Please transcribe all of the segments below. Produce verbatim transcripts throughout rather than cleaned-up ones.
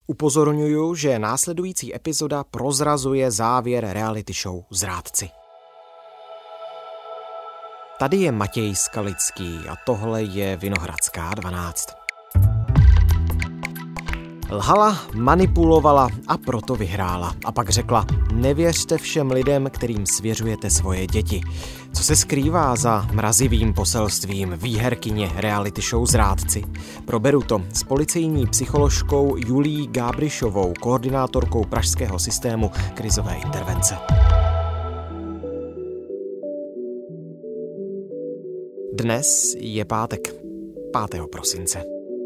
Upozorňuju, že následující epizoda prozrazuje závěr reality show Zrádci. Tady je Matěj Skalický a tohle je Vinohradská dvanáct. Lhala, manipulovala a proto vyhrála. A pak řekla, nevěřte všem lidem, kterým svěřujete svoje děti. Co se skrývá za mrazivým poselstvím výherkyně reality show Zrádci? Proberu to s policejní psycholožkou Julií Gábrišovou, koordinátorkou pražského systému krizové intervence. Dnes je pátek, pátého prosince.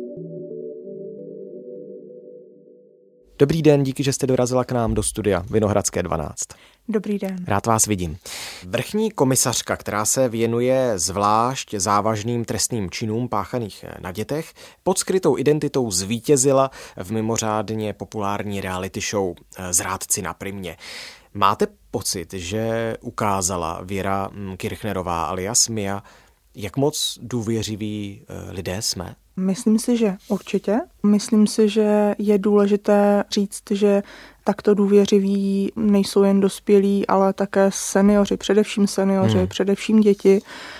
Dobrý den, díky, že jste dorazila k nám do studia Vinohradské dvanáct. Dobrý den. Rád vás vidím. Vrchní komisařka, která se věnuje zvlášť závažným trestným činům páchaných na dětech, pod skrytou identitou zvítězila v mimořádně populární reality show Zrádci na Primě. Máte pocit, že ukázala Věra Kirchnerová alias Mia, jak moc důvěřiví lidé jsme? Myslím si, že určitě. Myslím si, že je důležité říct, že takto důvěřiví nejsou jen dospělí, ale také seniori, především seniori, hmm. především děti.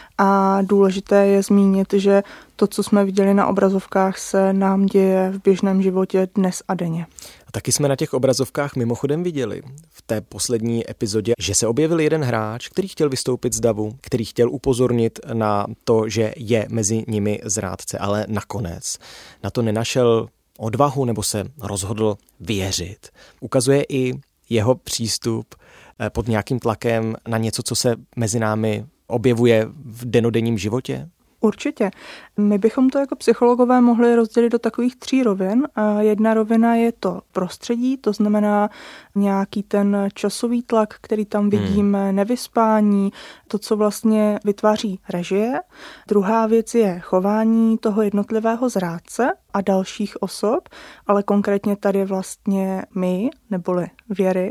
A důležité je zmínit, že to, co jsme viděli na obrazovkách, se nám děje v běžném životě dnes a denně. A taky jsme na těch obrazovkách mimochodem viděli v té poslední epizodě, že se objevil jeden hráč, který chtěl vystoupit z davu, který chtěl upozornit na to, že je mezi nimi zrádce, ale nakonec na to nenašel odvahu nebo se rozhodl věřit. Ukazuje i jeho přístup pod nějakým tlakem na něco, co se mezi námi objevuje v dennodenním životě? Určitě. My bychom to jako psychologové mohli rozdělit do takových tří rovin. Jedna rovina je to prostředí, to znamená nějaký ten časový tlak, který tam vidíme, hmm. nevyspání, to, co vlastně vytváří režie. Druhá věc je chování toho jednotlivého zrádce a dalších osob, ale konkrétně tady vlastně my, neboli Věry.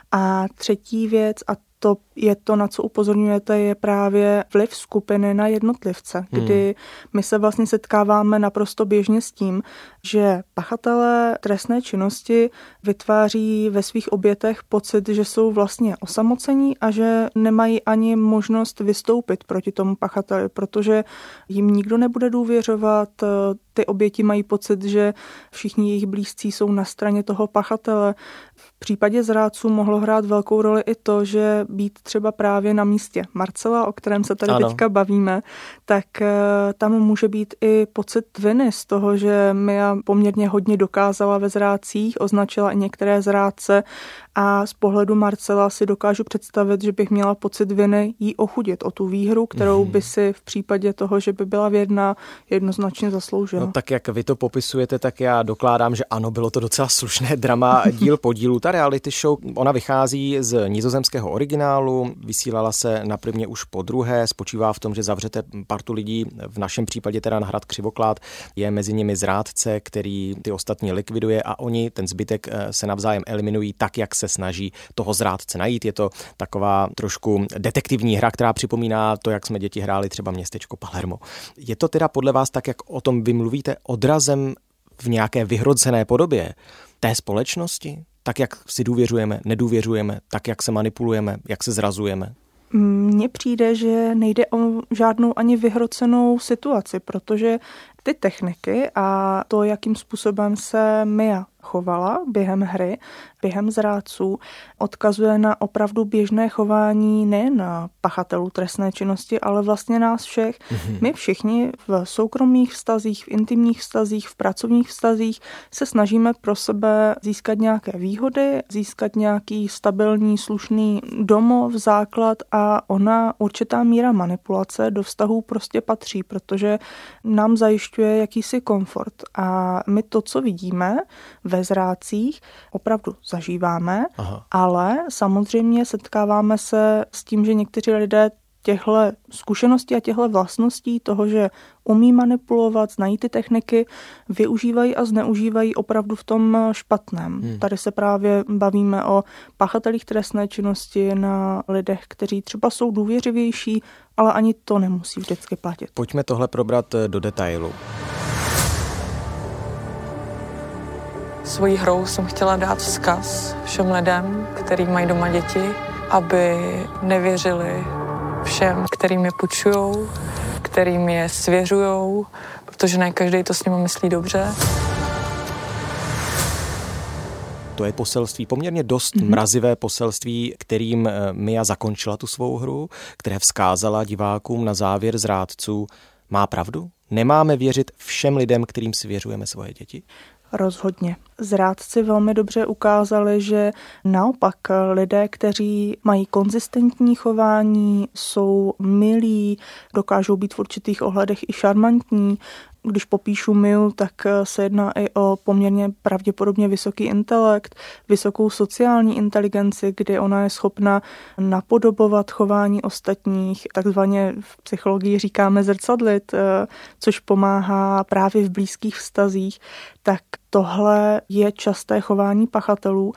A třetí věc, a to je to, na co upozorňujete, je právě vliv skupiny na jednotlivce, kdy my se vlastně setkáváme naprosto běžně s tím, že pachatelé trestné činnosti vytváří ve svých obětech pocit, že jsou vlastně osamocení a že nemají ani možnost vystoupit proti tomu pachateli, protože jim nikdo nebude důvěřovat. Ty oběti mají pocit, že všichni jejich blízcí jsou na straně toho pachatele. V případě zrádců mohlo hrát velkou roli i to, že být třeba právě na místě Marcela, o kterém se tady ano. teďka bavíme, tak tam může být i pocit viny z toho, že Mia poměrně hodně dokázala ve zrádcích, označila i některé zrádce a z pohledu Marcela si dokážu představit, že bych měla pocit viny jí ochudit o tu výhru, kterou by si v případě toho, že by byla věrná, jednoznačně zasloužila. No tak jak vy to popisujete, tak já dokládám, že ano, bylo to docela slušné drama díl po dílu. Ta reality show, ona vychází z nizozemského originálu, vysílala se na Primě už po druhé, spočívá v tom, že zavřete partu lidí, v našem případě teda na hrad Křivoklát, je mezi nimi zrádce, který ty ostatní likviduje a oni, ten zbytek, se navzájem eliminují tak, jak se snaží toho zrádce najít. Je to taková trošku detektivní hra, která připomíná to, jak jsme děti hráli třeba Městečko Palermo. Je to teda podle vás, tak jak o tom vy mluvíte, odrazem v nějaké vyhrocené podobě té společnosti? Tak, jak si důvěřujeme, nedůvěřujeme, tak, jak se manipulujeme, jak se zrazujeme? Mně přijde, že nejde o žádnou ani vyhrocenou situaci, protože ty techniky a to, jakým způsobem se Mia chovala během hry, během zrádců, odkazuje na opravdu běžné chování nejen na pachatelů trestné činnosti, ale vlastně nás všech. Mm-hmm. My všichni v soukromých vztazích, v intimních vztazích, v pracovních vztazích se snažíme pro sebe získat nějaké výhody, získat nějaký stabilní, slušný domov, základ a ona určitá míra manipulace do vztahů prostě patří, protože nám zajišťuje jakýsi komfort. A my to, co vidíme ve zrádcích, opravdu zažíváme, Aha. ale samozřejmě setkáváme se s tím, že někteří lidé těchto zkušeností a těchto vlastností toho, že umí manipulovat, znají ty techniky, využívají a zneužívají opravdu v tom špatném. Hmm. Tady se právě bavíme o pachatelích trestné činnosti, na lidech, kteří třeba jsou důvěřivější, ale ani to nemusí vždycky platit. Pojďme tohle probrat do detailu. Svojí hrou jsem chtěla dát vzkaz všem lidem, kteří mají doma děti, aby nevěřili všem, kterým je půjčujou, kterým je svěřujou, protože ne každý to s nimi myslí dobře. To je poselství, poměrně dost mm-hmm. mrazivé poselství, kterým Mia zakončila tu svou hru, které vzkázala divákům na závěr zrádců. Má pravdu? Nemáme věřit všem lidem, kterým svěřujeme svoje děti? Rozhodně. Zrádci velmi dobře ukázali, že naopak lidé, kteří mají konzistentní chování, jsou milí, dokážou být v určitých ohledech i šarmantní. Když popíšu Miu, tak se jedná i o poměrně pravděpodobně vysoký intelekt, vysokou sociální inteligenci, kdy ona je schopna napodobovat chování ostatních, takzvaně v psychologii říkáme zrcadlit, což pomáhá právě v blízkých vztazích, tak tohle je časté chování pachatelů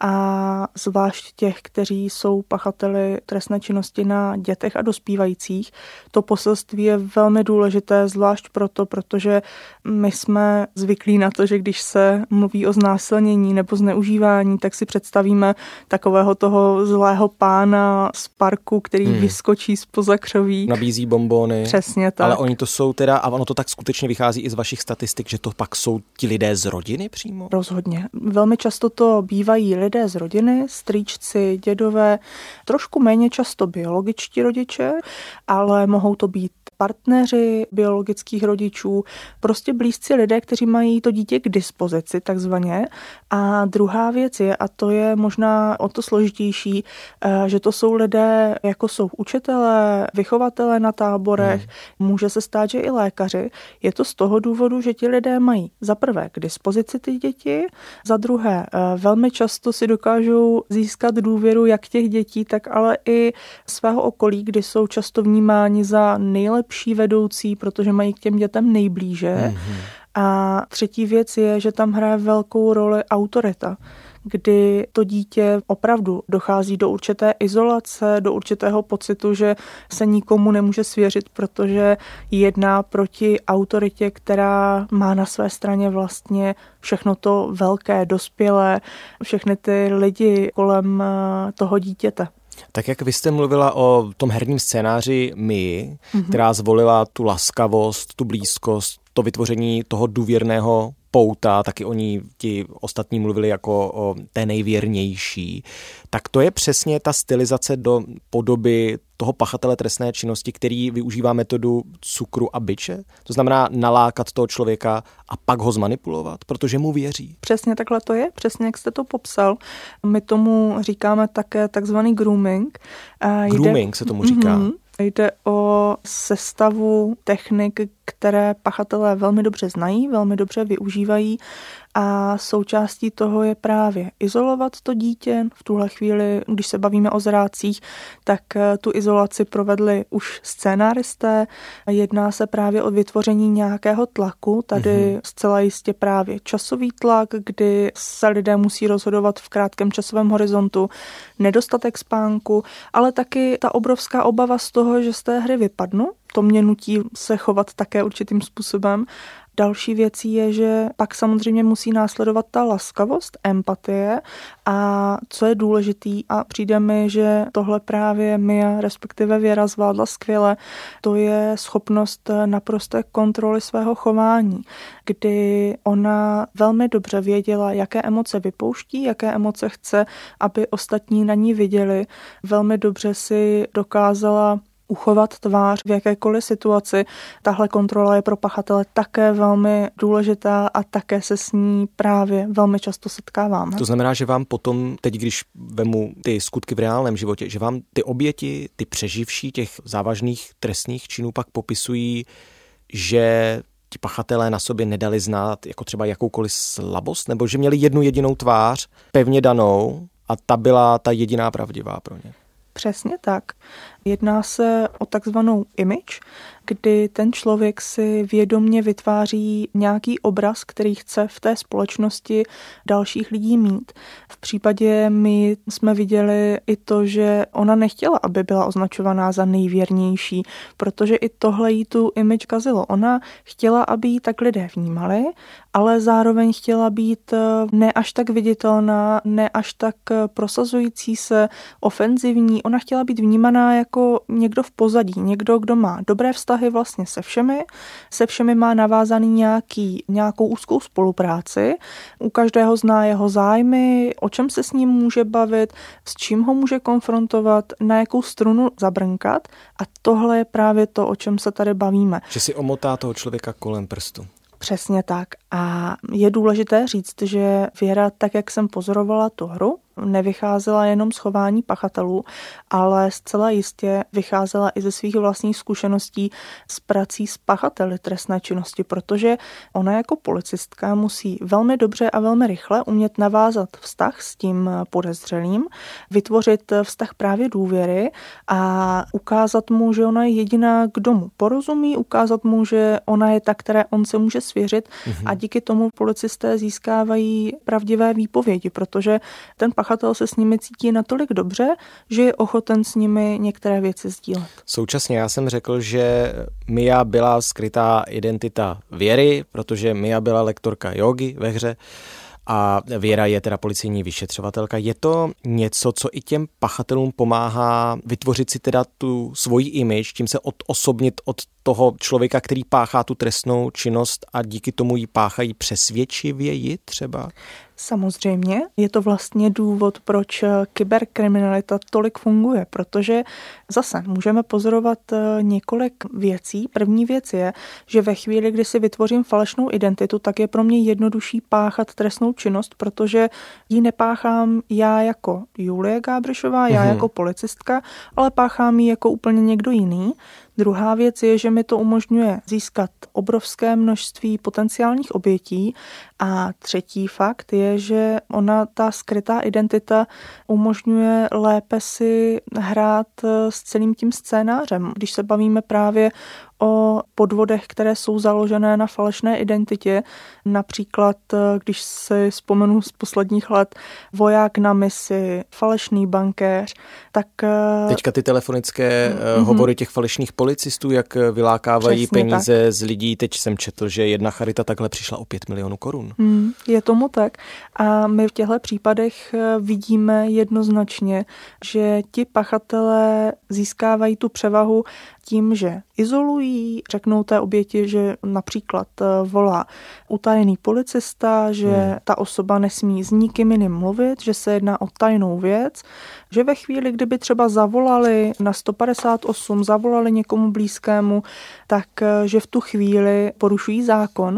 a zvlášť těch, kteří jsou pachateli trestné činnosti na dětech a dospívajících. To poselství je velmi důležité, zvlášť proto, protože my jsme zvyklí na to, že když se mluví o znásilnění nebo zneužívání, tak si představíme takového toho zlého pána z parku, který hmm. vyskočí zpoza křoví. Nabízí bonbony. Přesně tak. Ale oni to jsou teda, a ono to tak skutečně vychází i z vašich statistik, že to pak jsou ti lidé z rodiny přímo? Rozhodně. Velmi často to bývají lidé z rodiny, strýčci, dědové, trošku méně často biologičtí rodiče, ale mohou to být partneři biologických rodičů, prostě blízcí lidé, kteří mají to dítě k dispozici takzvaně. A druhá věc je, a to je možná o to složitější, že to jsou lidé, jako jsou učitelé, vychovatelé na táborech, hmm. může se stát, že i lékaři. Je to z toho důvodu, že ti lidé mají za prvé k dispozici ty děti, za druhé velmi často si dokážou získat důvěru jak těch dětí, tak ale i svého okolí, kdy jsou často vnímáni za nejlepší vedoucí, protože mají k těm dětem nejblíže. Mm-hmm. A třetí věc je, že tam hraje velkou roli autorita, kdy to dítě opravdu dochází do určité izolace, do určitého pocitu, že se nikomu nemůže svěřit, protože jedná proti autoritě, která má na své straně vlastně všechno to velké, dospělé, všechny ty lidi kolem toho dítěte. Tak jak vy jste mluvila o tom herním scénáři Mii, mm-hmm. která zvolila tu laskavost, tu blízkost, to vytvoření toho důvěrného pouta, taky o ní ti ostatní mluvili jako o té nejvěrnější, tak to je přesně ta stylizace do podoby toho pachatele trestné činnosti, který využívá metodu cukru a biče. To znamená nalákat toho člověka a pak ho zmanipulovat, protože mu věří. Přesně takhle to je, přesně jak jste to popsal. My tomu říkáme také takzvaný grooming. Grooming Jde... se tomu říká. Mm-hmm. Jde o sestavu technik, které pachatelé velmi dobře znají, velmi dobře využívají a součástí toho je právě izolovat to dítě. V tuhle chvíli, když se bavíme o zrádcích, tak tu izolaci provedli už scénáristé. Jedná se právě o vytvoření nějakého tlaku, tady mm-hmm. zcela jistě právě časový tlak, kdy se lidé musí rozhodovat v krátkém časovém horizontu, nedostatek spánku, ale taky ta obrovská obava z toho, že z té hry vypadnu. To mě nutí se chovat také určitým způsobem. Další věcí je, že pak samozřejmě musí následovat ta laskavost, empatie a co je důležitý a přijde mi, že tohle právě Mia, respektive Věra zvládla skvěle, to je schopnost naprosté kontroly svého chování, kdy ona velmi dobře věděla, jaké emoce vypouští, jaké emoce chce, aby ostatní na ní viděli. Velmi dobře si dokázala uchovat tvář v jakékoliv situaci. Tahle kontrola je pro pachatele také velmi důležitá a také se s ní právě velmi často setkáváme. To znamená, že vám potom, teď když vemu ty skutky v reálném životě, že vám ty oběti, ty přeživší těch závažných trestných činů pak popisují, že ti pachatelé na sobě nedali znát jako třeba jakoukoliv slabost, nebo že měli jednu jedinou tvář pevně danou a ta byla ta jediná pravdivá pro ně. Přesně tak. Jedná se o takzvanou image, kdy ten člověk si vědomně vytváří nějaký obraz, který chce v té společnosti dalších lidí mít. V případě my jsme viděli i to, že ona nechtěla, aby byla označovaná za nejvěrnější, protože i tohle jí tu image kazilo. Ona chtěla, aby ji tak lidé vnímali, ale zároveň chtěla být ne až tak viditelná, ne až tak prosazující se, ofenzivní. Ona chtěla být vnímaná jako někdo v pozadí, někdo, kdo má dobré vztahy vlastně se všemi, se všemi má navázaný nějaký, nějakou úzkou spolupráci, u každého zná jeho zájmy, o čem se s ním může bavit, s čím ho může konfrontovat, na jakou strunu zabrnkat, a tohle je právě to, o čem se tady bavíme. Že si omotá toho člověka kolem prstu. Přesně tak. A je důležité říct, že Věra, tak jak jsem pozorovala tu hru, nevycházela jenom z chování pachatelů, ale zcela jistě vycházela i ze svých vlastních zkušeností s prací s pachateli trestné činnosti, protože ona jako policistka musí velmi dobře a velmi rychle umět navázat vztah s tím podezřelým, vytvořit vztah právě důvěry a ukázat mu, že ona je jediná, kdo mu porozumí, ukázat mu, že ona je ta, které on se může svěřit, mm-hmm. a díky tomu policisté získávají pravdivé výpovědi, protože ten pachatel se s nimi cítí natolik dobře, že je ochoten s nimi některé věci sdílet. Současně já jsem řekl, že Mia byla skrytá identita Věry, protože Mia byla lektorka jógy ve hře a Věra je teda policejní vyšetřovatelka. Je to něco, co i těm pachatelům pomáhá vytvořit si teda tu svoji image, tím se odosobnit od toho člověka, který páchá tu trestnou činnost, a díky tomu ji páchají přesvědčivěji třeba? Samozřejmě, je to vlastně důvod, proč kyberkriminalita tolik funguje, protože zase můžeme pozorovat několik věcí. První věc je, že ve chvíli, kdy si vytvořím falešnou identitu, tak je pro mě jednodušší páchat trestnou činnost, protože ji nepáchám já jako Julie Gábrišová, já mm-hmm. jako policistka, ale páchám ji jako úplně někdo jiný. Druhá věc je, že mi to umožňuje získat obrovské množství potenciálních obětí, a třetí fakt je, že ona, ta skrytá identita, umožňuje lépe si hrát s celým tím scénářem. Když se bavíme právě o podvodech, které jsou založené na falešné identitě, například, když si vzpomenu z posledních let Voják na misi, falešný bankéř, tak... Teďka ty telefonické mm-hmm. hovory těch falešných policistů, jak vylákávají přesně peníze tak z lidí. Teď jsem četl, že jedna charita takhle přišla o pět milionů korun. Mm, je tomu tak. A my v těchto případech vidíme jednoznačně, že ti pachatelé získávají tu převahu tím, že izolují, řeknou té oběti, že například volá utajený policista, že hmm. ta osoba nesmí s nikým jiným mluvit, že se jedná o tajnou věc, že ve chvíli, kdyby třeba zavolali na sto padesát osm, zavolali někomu blízkému, tak že v tu chvíli porušují zákon.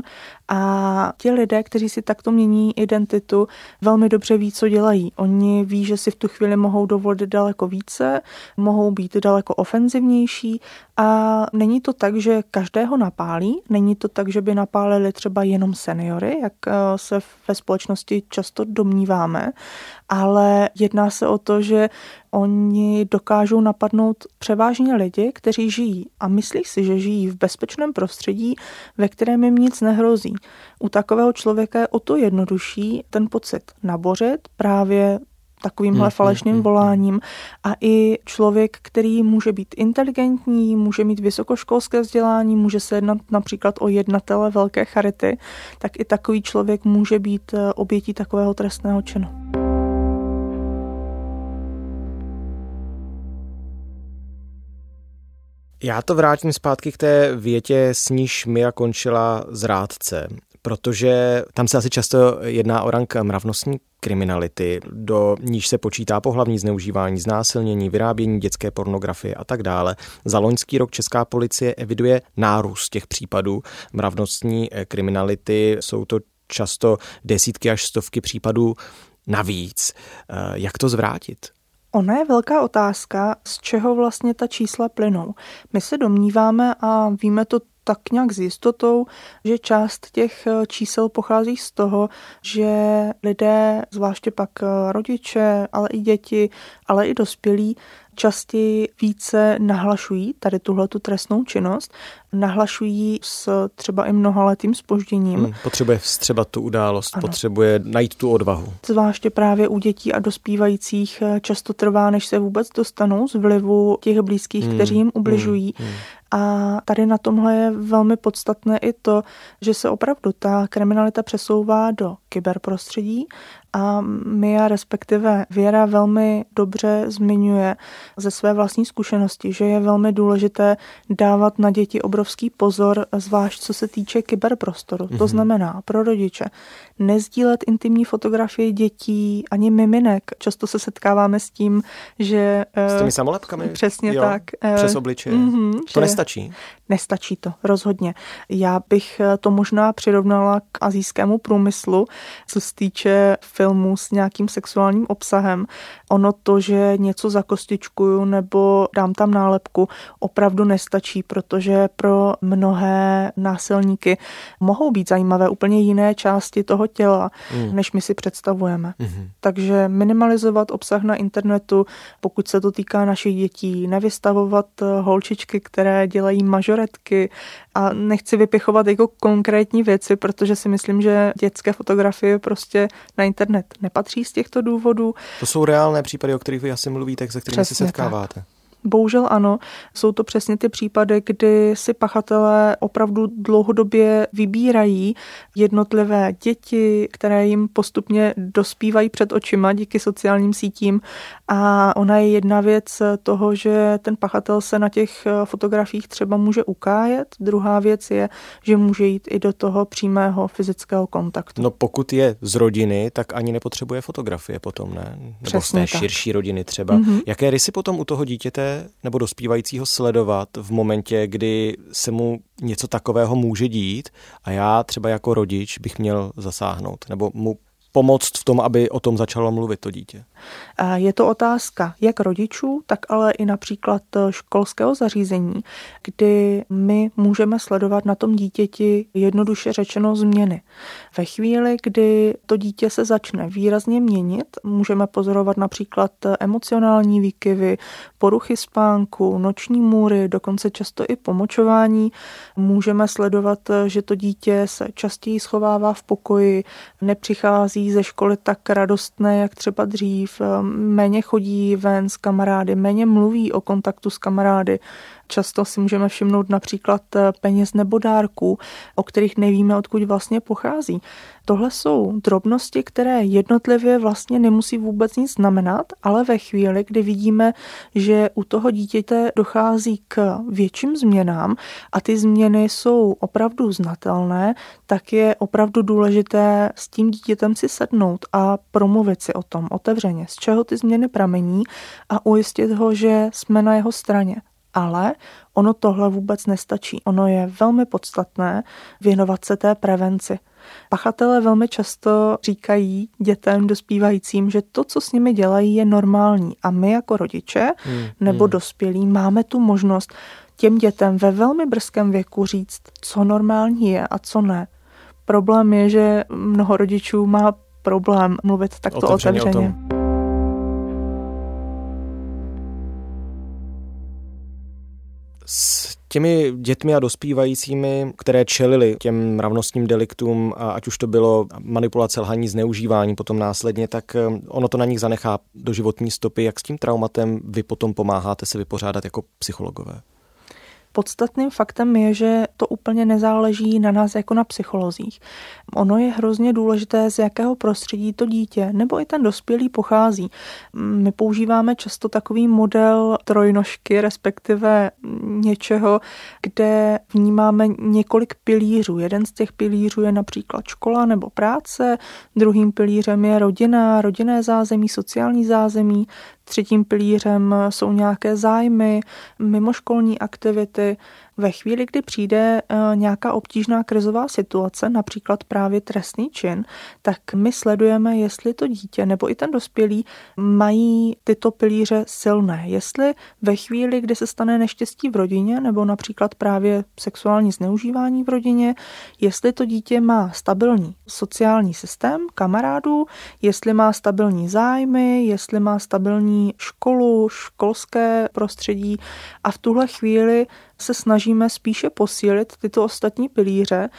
A ti lidé, kteří si takto mění identitu, velmi dobře ví, co dělají. Oni ví, že si v tu chvíli mohou dovolit daleko více, mohou být daleko ofenzivnější, a není to tak, že každého napálí, není to tak, že by napálili třeba jenom seniory, jak se ve společnosti často domníváme, ale jedná se o to, že oni dokážou napadnout převážně lidi, kteří žijí a myslí si, že žijí v bezpečném prostředí, ve kterém jim nic nehrozí. U takového člověka je o to jednodušší ten pocit nabořit právě takovýmhle hmm, falešným hmm, voláním, a i člověk, který může být inteligentní, může mít vysokoškolské vzdělání, může se jednat například o jednatele velké charity, tak i takový člověk může být obětí takového trestného činu. Já to vrátím zpátky k té větě, s níž Mia končila zrádce, protože tam se asi často jedná o rang mravnostní kriminality, do níž se počítá pohlavní zneužívání, znásilnění, vyrábění dětské pornografie a tak dále. Za loňský rok česká policie eviduje nárůst těch případů mravnostní kriminality. Jsou to často desítky až stovky případů navíc. Jak to zvrátit? Ona je velká otázka, z čeho vlastně ta čísla plynou. My se domníváme a víme to tak nějak s jistotou, že část těch čísel pochází z toho, že lidé, zvláště pak rodiče, ale i děti, ale i dospělí, častěji více nahlašují tady tuhletu trestnou činnost, nahlašují s třeba i mnohaletým zpožděním. Hmm, potřebuje vstřebat tu událost, ano. Potřebuje najít tu odvahu. Zvláště právě u dětí a dospívajících často trvá, než se vůbec dostanou z vlivu těch blízkých, hmm, kteří jim ubližují. Hmm, hmm. A tady na tomhle je velmi podstatné i to, že se opravdu ta kriminalita přesouvá do kyberprostředí a Mia, respektive Věra, velmi dobře zmiňuje ze své vlastní zkušenosti, že je velmi důležité dávat na děti obrovský pozor, zvlášť co se týče kyberprostoru. Mm-hmm. To znamená pro rodiče nezdílet intimní fotografie dětí ani miminek. Často se setkáváme s tím, že... S těmi samolepkami? Přesně jo, tak. Přes obličeje. Mm-hmm, to že... nestačí? Nestačí to, rozhodně. Já bych to možná přirovnala k asijskému průmyslu, co se týče filmů s nějakým sexuálním obsahem. Ono to, že něco zakostičkuju nebo dám tam nálepku, opravdu nestačí, protože pro mnohé násilníky mohou být zajímavé úplně jiné části toho těla, mm. než my si představujeme. Mm-hmm. Takže minimalizovat obsah na internetu, pokud se to týká našich dětí, nevystavovat holčičky, které dělají mažoretky, a nechci vypichovat jako konkrétní věci, protože si myslím, že dětské fotografie prostě na internet nepatří z těchto důvodů. To jsou reálné případy, o kterých vy asi mluvíte, se kterými se setkáváte. Tak. Bohužel ano, jsou to přesně ty případy, kdy si pachatelé opravdu dlouhodobě vybírají jednotlivé děti, které jim postupně dospívají před očima díky sociálním sítím, a ona je jedna věc toho, že ten pachatel se na těch fotografiích třeba může ukájet, druhá věc je, že může jít i do toho přímého fyzického kontaktu. No pokud je z rodiny, tak ani nepotřebuje fotografie potom, ne? Nebo přesně z té širší rodiny třeba. Mm-hmm. Jaké rysy potom u toho dítěte nebo dospívajícího sledovat v momentě, kdy se mu něco takového může dít a já třeba jako rodič bych měl zasáhnout nebo mu pomoct v tom, aby o tom začalo mluvit to dítě? Je to otázka jak rodičů, tak ale i například školského zařízení, kdy my můžeme sledovat na tom dítěti jednoduše řečeno změny. Ve chvíli, kdy to dítě se začne výrazně měnit, můžeme pozorovat například emocionální výkyvy, poruchy spánku, noční můry, dokonce často i pomočování. Můžeme sledovat, že to dítě se častěji schovává v pokoji, nepřichází ze školy tak radostné, jak třeba dřív, méně chodí ven s kamarády, méně mluví o kontaktu s kamarády. Často si můžeme všimnout například peněz nebo dárků, o kterých nevíme, odkud vlastně pochází. Tohle jsou drobnosti, které jednotlivě vlastně nemusí vůbec nic znamenat, ale ve chvíli, kdy vidíme, že u toho dítěte dochází k větším změnám a ty změny jsou opravdu znatelné, tak je opravdu důležité s tím dítětem si sednout a promluvit si o tom otevřeně, z čeho ty změny pramení, a ujistit ho, že jsme na jeho straně. Ale ono tohle vůbec nestačí. Ono je velmi podstatné věnovat se té prevenci. Pachatelé velmi často říkají dětem dospívajícím, že to, co s nimi dělají, je normální. A my jako rodiče hmm, nebo hmm. dospělí máme tu možnost těm dětem ve velmi brzkém věku říct, co normální je a co ne. Problém je, že mnoho rodičů má problém mluvit takto otevřeně. otevřeně. S těmi dětmi a dospívajícími, které čelili těm mravnostním deliktům, a ať už to bylo manipulace, lhaní, zneužívání potom následně, tak ono to na nich zanechá doživotní stopy. Jak s tím traumatem vy potom pomáháte se vypořádat jako psychologové? Podstatným faktem je, že to úplně nezáleží na nás jako na psycholozích. Ono je hrozně důležité, z jakého prostředí to dítě nebo i ten dospělý pochází. My používáme často takový model trojnožky, respektive něčeho, kde vnímáme několik pilířů. Jeden z těch pilířů je například škola nebo práce, druhým pilířem je rodina, rodinné zázemí, sociální zázemí, třetím pilířem jsou nějaké zájmy, mimoškolní aktivity. Ve chvíli, kdy přijde nějaká obtížná krizová situace, například právě trestný čin, tak my sledujeme, jestli to dítě nebo i ten dospělý mají tyto pilíře silné. Jestli ve chvíli, kdy se stane neštěstí v rodině nebo například právě sexuální zneužívání v rodině, jestli to dítě má stabilní sociální systém kamarádů, jestli má stabilní zájmy, jestli má stabilní školu, školské prostředí a v tuhle chvíli se snažíme spíše posílit tyto ostatní pilíře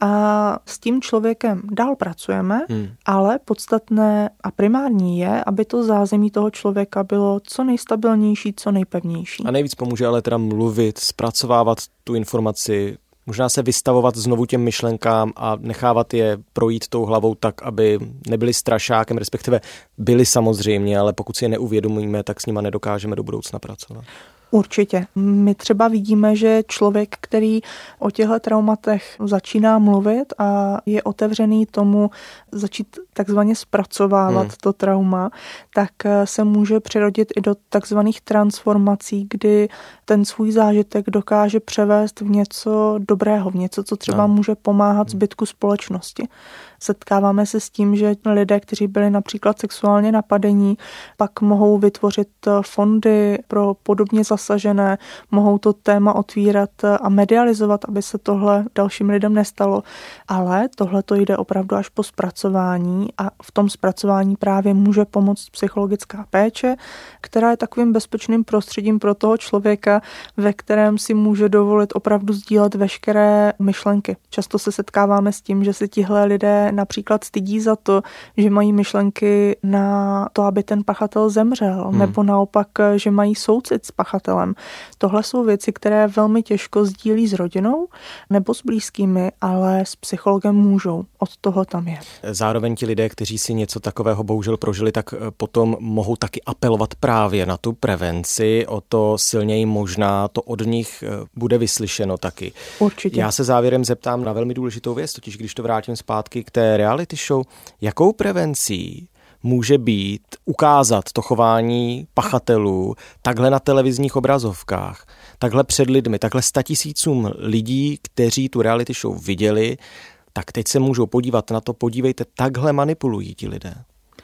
a s tím člověkem dál pracujeme, hmm. ale podstatné a primární je, aby to zázemí toho člověka bylo co nejstabilnější, co nejpevnější. A nejvíc pomůže ale teda mluvit, zpracovávat tu informaci, možná se vystavovat znovu těm myšlenkám a nechávat je projít tou hlavou tak, aby nebyli strašákem, respektive byli samozřejmě, ale pokud si je neuvědomíme, tak s nima nedokážeme do budoucna pracovat. Určitě. My třeba vidíme, že člověk, který o těchto traumatech začíná mluvit a je otevřený tomu začít takzvaně zpracovávat hmm. to trauma, tak se může přirodit i do takzvaných transformací, kdy ten svůj zážitek dokáže převést v něco dobrého, v něco, co třeba no. může pomáhat zbytku společnosti. Setkáváme se s tím, že lidé, kteří byli například sexuálně napadení, pak mohou vytvořit fondy pro podobně zasažené, mohou to téma otvírat a medializovat, aby se tohle dalším lidem nestalo. Ale tohle to jde opravdu až po zpracování a v tom zpracování právě může pomoct psychologická péče, která je takovým bezpečným prostředím pro toho člověka, ve kterém si může dovolit opravdu sdílet veškeré myšlenky. Často se setkáváme s tím, že si tihle lidé například stydí za to, že mají myšlenky na to, aby ten pachatel zemřel, hmm. nebo naopak, že mají soucit s pachatelem. Tohle jsou věci, které velmi těžko sdílí s rodinou nebo s blízkými, ale s psychologem můžou. Od toho tam je. Zároveň ti lidé, kteří si něco takového bohužel prožili, tak potom mohou taky apelovat právě na tu prevenci, o to silněji možná to od nich bude vyslyšeno taky. Určitě. Já se závěrem zeptám na velmi důležitou věc, totiž když to vrátím zpátky k té reality show, jakou prevencí může být ukázat to chování pachatelů takhle na televizních obrazovkách, takhle před lidmi, takhle statisícům lidí, kteří tu reality show viděli, tak teď se můžou podívat na to, podívejte, takhle manipulují ti lidé.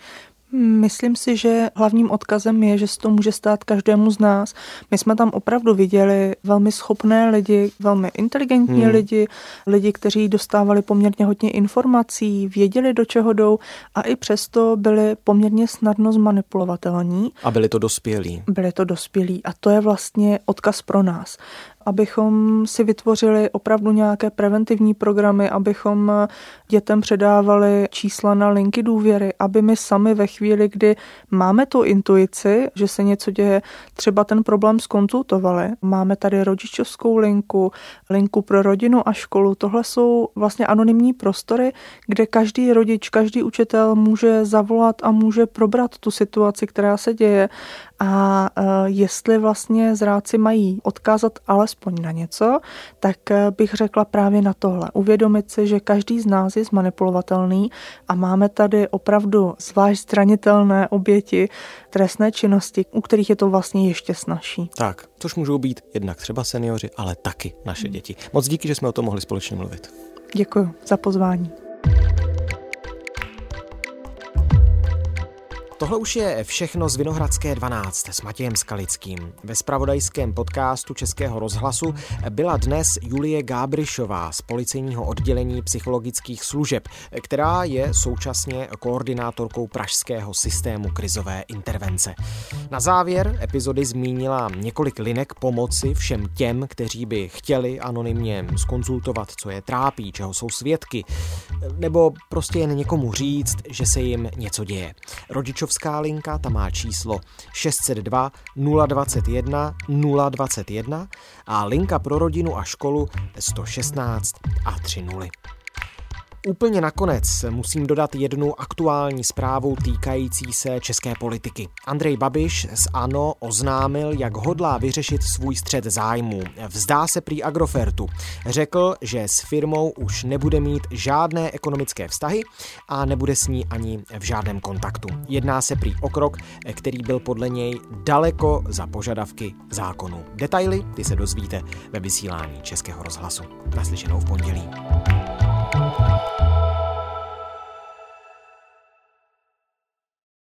Myslím si, že hlavním odkazem je, že se to může stát každému z nás. My jsme tam opravdu viděli velmi schopné lidi, velmi inteligentní hmm. lidi, lidi, kteří dostávali poměrně hodně informací, věděli, do čeho jdou a i přesto byli poměrně snadno zmanipulovatelní. A byli to dospělí. Byli to dospělí a to je vlastně odkaz pro nás. Abychom si vytvořili opravdu nějaké preventivní programy, abychom dětem předávali čísla na linky důvěry, aby my sami ve chvíli, kdy máme tu intuici, že se něco děje, třeba ten problém zkonzultovali. Máme tady rodičovskou linku, linku pro rodinu a školu. Tohle jsou vlastně anonymní prostory, kde každý rodič, každý učitel může zavolat a může probrat tu situaci, která se děje. A jestli vlastně zrádci mají odkázat alespoň na něco, tak bych řekla právě na tohle. Uvědomit si, že každý z nás je zmanipulovatelný a máme tady opravdu zvlášť zranitelné oběti trestné činnosti, u kterých je to vlastně ještě snazší. Tak, což můžou být jednak třeba seniori, ale taky naše děti. Moc díky, že jsme o tom mohli společně mluvit. Děkuji za pozvání. Tohle už je všechno z Vinohradské dvanáct s Matějem Skalickým. Ve zpravodajském podcastu Českého rozhlasu byla dnes Julie Gábrišová z policejního oddělení psychologických služeb, která je současně koordinátorkou pražského systému krizové intervence. Na závěr epizody zmínila několik linek pomoci všem těm, kteří by chtěli anonymně zkonzultovat, co je trápí, čeho jsou svědky, nebo prostě jen někomu říct, že se jim něco děje. Rodičov linka, ta má číslo šest set dva nula dvacet jedna nula dvacet jedna a linka pro rodinu a školu sto šestnáct a tři nuly. Úplně nakonec musím dodat jednu aktuální zprávu týkající se české politiky. Andrej Babiš z ANO oznámil, jak hodlá vyřešit svůj střet zájmů. Vzdá se prý Agrofertu. Řekl, že s firmou už nebude mít žádné ekonomické vztahy a nebude s ní ani v žádném kontaktu. Jedná se prý o krok, který byl podle něj daleko za požadavky zákonu. Detaily ty se dozvíte ve vysílání Českého rozhlasu. Naslyšenou v pondělí.